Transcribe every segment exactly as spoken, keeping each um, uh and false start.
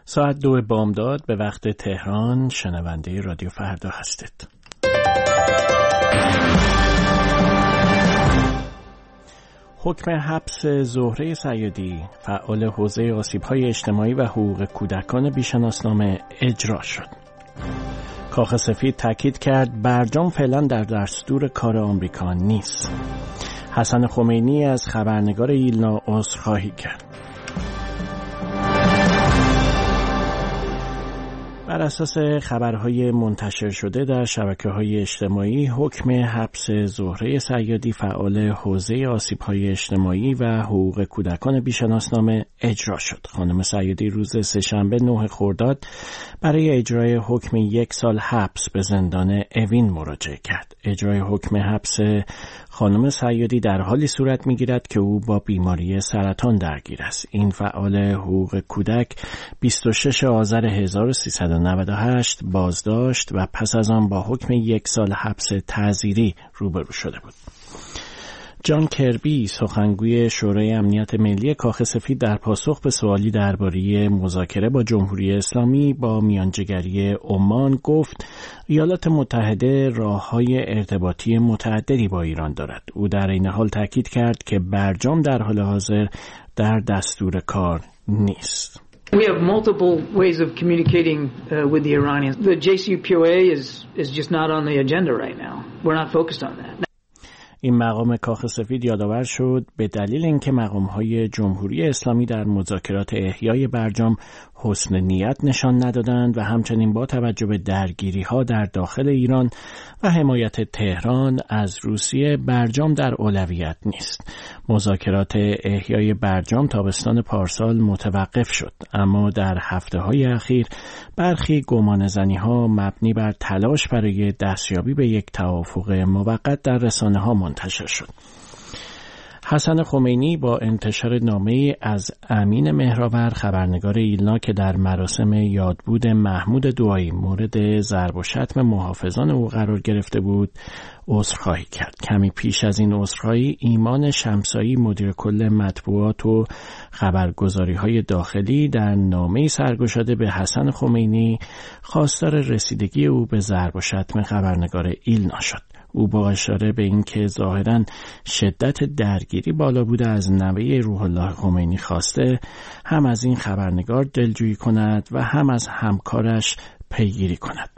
ساعت دو بامداد به وقت تهران. شنونده رادیو فردا هستید. حکم حبس زهره سیادی، فعال حوزه آسیب‌های اجتماعی و حقوق کودکان بی‌شناسنامه اجرا شد. کاخ سفید تاکید کرد برجام فعلا در دستور کار آمریکا نیست. حسن خمینی از خبرنگار ایلنا عذرخواهی کرد. بر اساس خبرهای منتشر شده در شبکه‌های اجتماعی، حکم حبس زهره سیادی، فعال حوزه آسیب‌های اجتماعی و حقوق کودکان بی‌شناسنامه اجرا شد. خانم سیادی روز سه‌شنبه نه خرداد برای اجرای حکم یک سال حبس به زندان اوین مراجعه کرد. اجرای حکم حبس خانم سیادی در حالی صورت می‌گیرد که او با بیماری سرطان درگیر است. این فعال حقوق کودک بیست و شش آذر هزار و سیصد و نود و هشت بازداشت و پس از آن با حکم یک سال حبس تعزیری روبرو شده بود. جان کربی، سخنگوی شورای امنیت ملی کاخ سفید، در پاسخ به سوالی درباره مذاکره با جمهوری اسلامی با میانجیگری عمان گفت ایالات متحده راه‌های ارتباطی متعددی با ایران دارد. او در این حال تاکید کرد که برجام در حال حاضر در دستور کار نیست. We have multiple ways of communicating uh, with the Iranians. The J C P O A is is just not on the agenda right now. We're not focused on that. این مقام کاخ سفید یادآور شد به دلیل اینکه مقام‌های جمهوری اسلامی در مذاکرات احیای برجام حسن نیت نشان ندادند و همچنین با توجه به درگیری‌ها در داخل ایران و حمایت تهران از روسیه، برجام در اولویت نیست. مذاکرات احیای برجام تابستان پارسال متوقف شد، اما در هفته‌های اخیر برخی گمانه‌زنی‌ها مبنی بر تلاش برای دستیابی به یک توافق موقت در رسانه‌ها منتشر شد. حسن خمینی با انتشار نامه‌ای از امین مهرآور، خبرنگار ایلنا، که در مراسم یادبود محمود دعایی مورد ضرب و شتم محافظان او قرار گرفته بود، عذرخواهی کرد. کمی پیش از این عذرخواهی، ایمان شمسایی، مدیر کل مطبوعات و خبرگزاری‌های داخلی، در نامه‌ای سرگشاده به حسن خمینی خواستار رسیدگی او به ضرب و شتم خبرنگار ایلنا شد. او با اشاره به اینکه ظاهراً شدت درگیری بالا بوده از نوه روح الله خمینی خواسته هم از این خبرنگار دلجویی کند و هم از همکارش پیگیری کند.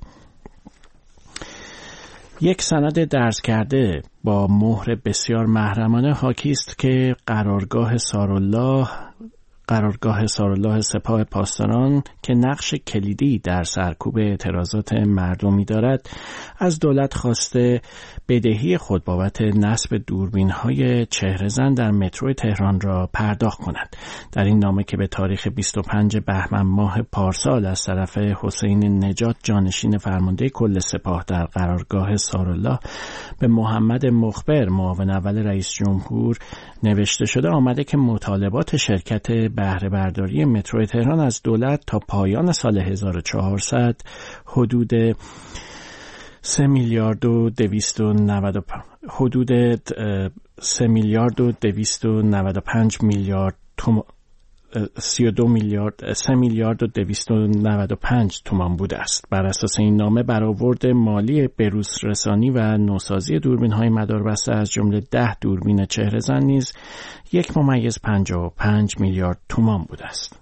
یک سند درج کرده با مهر بسیار محرمانه حاکی است که قرارگاه سارالله قرارگاه سارالله سپاه پاسداران که نقش کلیدی در سرکوب اعتراضات مردمی دارد، از دولت خواسته بدهی خود بابت نصب دوربین‌های چهره‌زن در مترو تهران را پرداخت کند. در این نامه که به تاریخ بیست و پنجم بهمن ماه پارسال از طرف حسین نجات، جانشین فرمانده کل سپاه در قرارگاه سارالله، به محمد مخبر، معاون اول رئیس جمهور نوشته شده، آمده که مطالبات شرکت بهره برداری مترو تهران از دولت تا پایان سال هزار و چهارصد حدود سه میلیارد و دویست و نود و حدود سه میلیارد و دویست و نود و پنج میلیارد تومان سی و دو میلیارد سه میلیارد و دویست و نود و پنج تومان بوده است. بر اساس این نامه، برآورد مالی بروز رسانی و نوسازی دوربین‌های مداربسته از جمله ده دوربین چهره‌زن نیز یک ممیز پنجاه و پنج میلیارد تومان بوده است.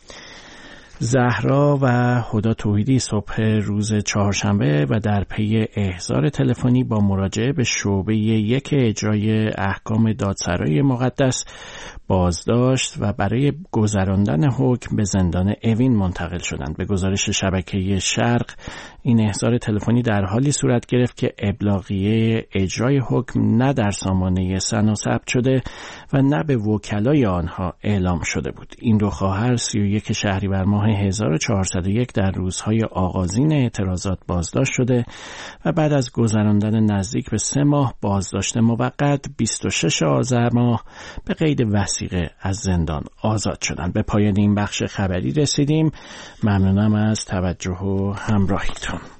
زهرا و هدی توحیدی صبح روز چهارشنبه و در پی احضار تلفنی با مراجعه به شعبه یک اجرای احکام دادسرای مقدس بازداشت و برای گذراندن حکم به زندان اوین منتقل شدند. به گزارش شبکه شرق، این احضار تلفنی در حالی صورت گرفت که ابلاغیه اجرای حکم نه در سامانه سنا ثبت شده و نه به وکلای آنها اعلام شده بود. این دو خواهر سی و یک شهریور ماه هزار و چهارصد و یک در روزهای آغازین اعتراضات بازداشت شده و بعد از گذراندن نزدیک به سه ماه بازداشت موقت بیست و شش آذر ماه به قید وثیقه از زندان آزاد شدند. به پایان این بخش خبری رسیدیم. ممنونم از توجه و همراهیتون.